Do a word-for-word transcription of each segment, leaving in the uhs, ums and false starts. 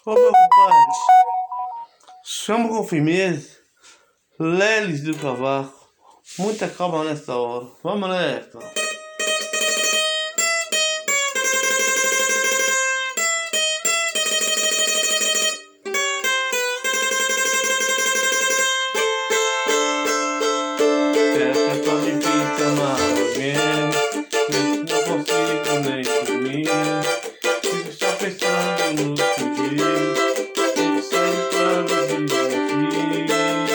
Ô meu compadre, chama com firmeza, leles do cavaco, muita calma nessa hora. Vamos nessa. Essa é tão difícil amar alguém, não consigo nem dormir. Fico só pensando no fugir, fico só lembrando de você.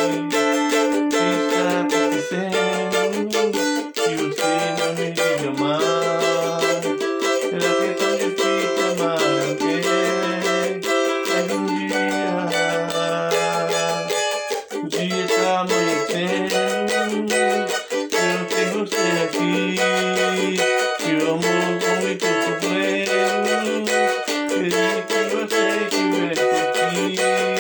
Está acontecendo que você não me liga mais. Será que é tão difícil amar alguém? Mas um dia, o dia tá amanhecendo, eu tenho você aqui, que o amor com muito problema. Queria que você estivesse aqui,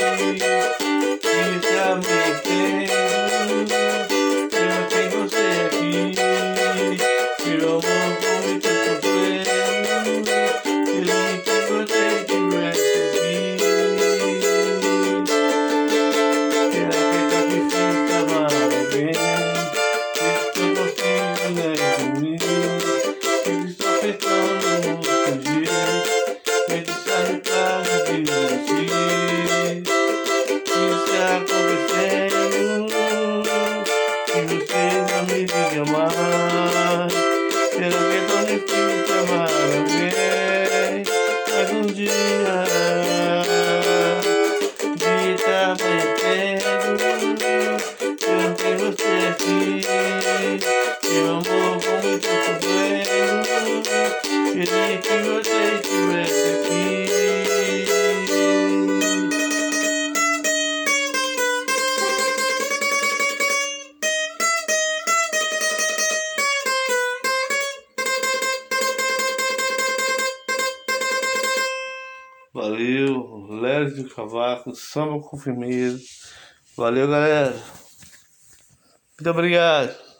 que está amanhecendo, eu tenho você aqui, que o amor com muito problema. Queria que você estivesse aqui. Será que é tão difícil amar alguém? Eu não consigo nem dormir. Fico só pensando no fugir, ele sai pra de você. Está acontecendo que você não me liga mais. Será que é tão difícil amar alguém? Mas um dia, o dia tá amanhecendo, eu tenho você aqui, meu amor com muito problema. Queria que você estivesse aqui. Valeu, Leles do Cavaco, samba com firmeza. Valeu, galera. Muito obrigado.